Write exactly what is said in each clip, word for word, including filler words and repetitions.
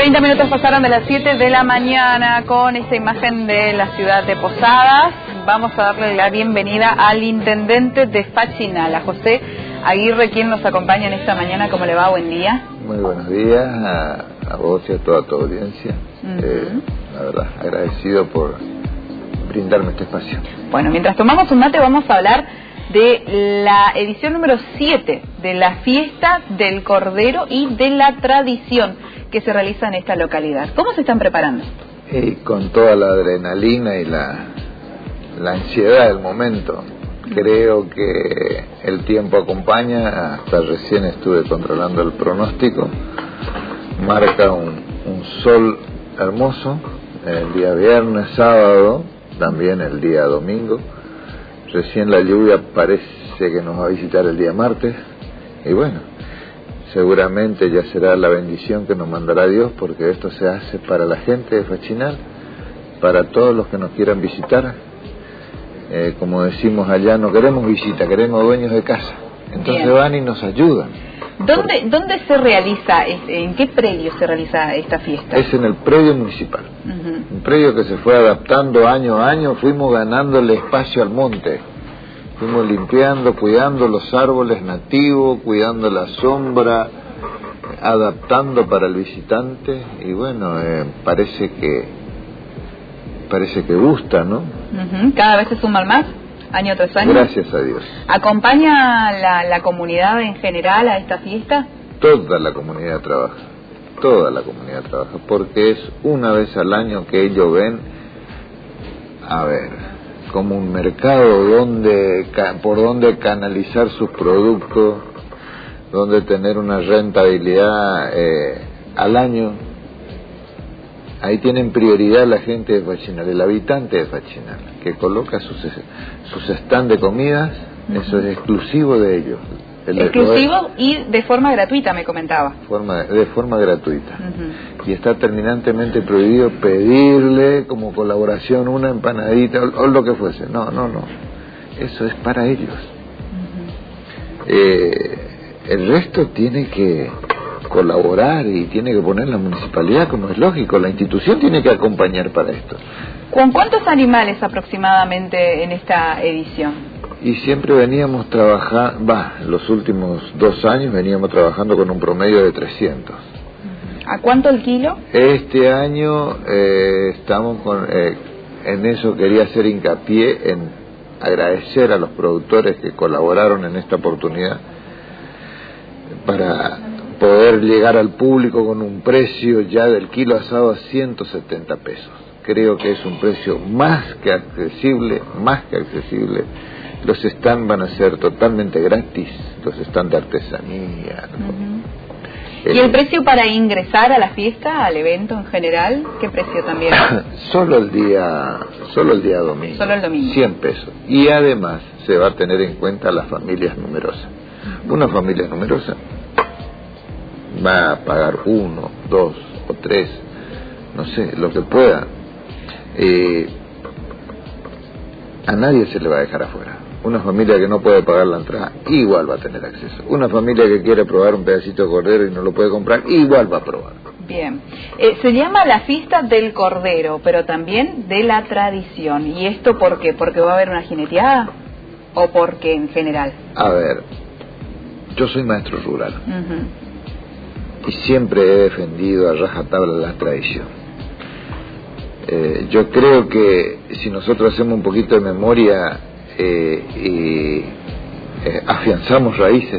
treinta minutos pasaron de las siete de la mañana con esta imagen de la ciudad de Posadas. Vamos a darle la bienvenida al intendente de Fachinal, a José Aguirre, quien nos acompaña en esta mañana. ¿Cómo le va? Buen día. Muy buenos días a, a vos y a toda tu audiencia. Uh-huh. eh, la verdad, agradecido por brindarme este espacio. Bueno, mientras tomamos un mate vamos a hablar de la edición número siete de la Fiesta del Cordero y de la tradición que se realiza en esta localidad. ¿Cómo se están preparando? Y con toda la adrenalina y la, la ansiedad del momento. Creo que el tiempo acompaña. Hasta recién estuve controlando el pronóstico. Marca un, un sol hermoso el día viernes, sábado, también el día domingo. Recién la lluvia parece que nos va a visitar el día martes. Y bueno, seguramente ya será la bendición que nos mandará Dios, porque esto se hace para la gente de Fachinal, para todos los que nos quieran visitar. Eh, como decimos allá, no queremos visita, queremos dueños de casa. Entonces Bien. van y nos ayudan. ¿Dónde, Por... ¿Dónde se realiza, en qué predio se realiza esta fiesta? Es en el predio municipal. Uh-huh. Un predio que se fue adaptando año a año, fuimos ganándole espacio al monte. Fuimos limpiando, cuidando los árboles nativos, cuidando la sombra, adaptando para el visitante. Y bueno, eh, parece que parece que gusta, ¿no? Uh-huh. ¿Cada vez se suman más, año tras año? Gracias a Dios. ¿Acompaña la, la comunidad en general a esta fiesta? Toda la comunidad trabaja, toda la comunidad trabaja, porque es una vez al año que ellos ven, a ver, como un mercado donde, por donde canalizar sus productos, donde tener una rentabilidad eh, al año. Ahí tienen prioridad la gente de Fachinal, el habitante de Fachinal, que coloca sus sus stand de comidas. Uh-huh. Eso es exclusivo de ellos. El exclusivo y de forma gratuita, me comentaba. Forma, de forma gratuita. Uh-huh. Y está terminantemente prohibido pedirle como colaboración una empanadita o, o lo que fuese. No, no, no. Eso es para ellos. Uh-huh. eh, el resto tiene que colaborar y tiene que poner la municipalidad, como es lógico. La institución tiene que acompañar para esto. ¿Con cuántos animales aproximadamente en esta edición? Y siempre veníamos trabajando, va, los últimos dos años veníamos trabajando con un promedio de trescientos. ¿A cuánto el kilo? Este año eh, estamos con, eh, en eso quería hacer hincapié en agradecer a los productores que colaboraron en esta oportunidad para poder llegar al público con un precio ya del kilo asado a ciento setenta pesos. Creo que es un precio más que accesible, más que accesible. Los stands van a ser totalmente gratis, los stands de artesanía. Uh-huh. ¿Y el precio para ingresar a la fiesta, al evento en general? ¿Qué precio también? Solo el día, solo el día domingo. Solo el domingo. cien pesos. Y además se va a tener en cuenta las familias numerosas. Uh-huh. Una familia numerosa va a pagar uno, dos o tres, no sé, lo que pueda. Eh, a nadie se le va a dejar afuera. Una familia que no puede pagar la entrada, igual va a tener acceso. Una familia que quiere probar un pedacito de cordero y no lo puede comprar, igual va a probar. Bien. Eh, se llama la Fiesta del Cordero, pero también de la tradición. ¿Y esto por qué? ¿Porque va a haber una jineteada? ¿O porque en general? A ver, yo soy maestro rural. Uh-huh. Y siempre he defendido a rajatabla la tradición. Eh, yo creo que si nosotros hacemos un poquito de memoria eh, y eh, afianzamos raíces,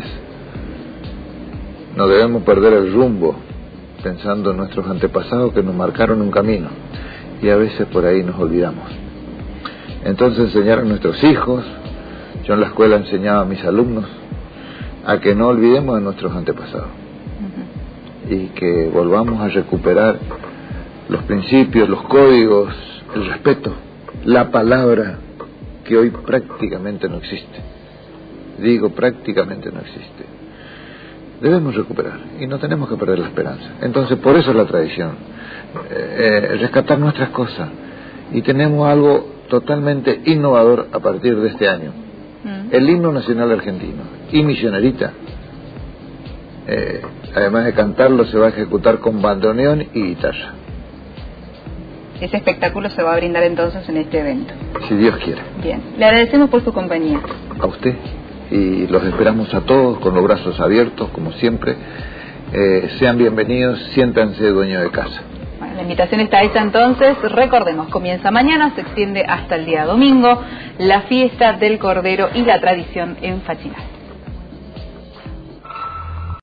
no debemos perder el rumbo pensando en nuestros antepasados que nos marcaron un camino, y a veces por ahí nos olvidamos. Entonces enseñar a nuestros hijos, yo en la escuela enseñaba a mis alumnos a que no olvidemos de nuestros antepasados. Y que volvamos a recuperar los principios, los códigos, el respeto, la palabra, que hoy prácticamente no existe. Digo, prácticamente no existe. Debemos recuperar y no tenemos que perder la esperanza. Entonces, por eso es la tradición, eh, eh, rescatar nuestras cosas. Y tenemos algo totalmente innovador a partir de este año. Mm. El himno nacional argentino y Misionerita. Eh, además de cantarlo, se va a ejecutar con bandoneón y guitarra. Ese espectáculo se va a brindar entonces en este evento. Si Dios quiere. Bien, le agradecemos por su compañía. A usted, y los esperamos a todos con los brazos abiertos, como siempre. Eh, sean bienvenidos, siéntanse dueños de casa. Bueno, la invitación está hecha entonces. Recordemos, comienza mañana, se extiende hasta el día domingo, la fiesta del Cordero y la tradición en Fachinal.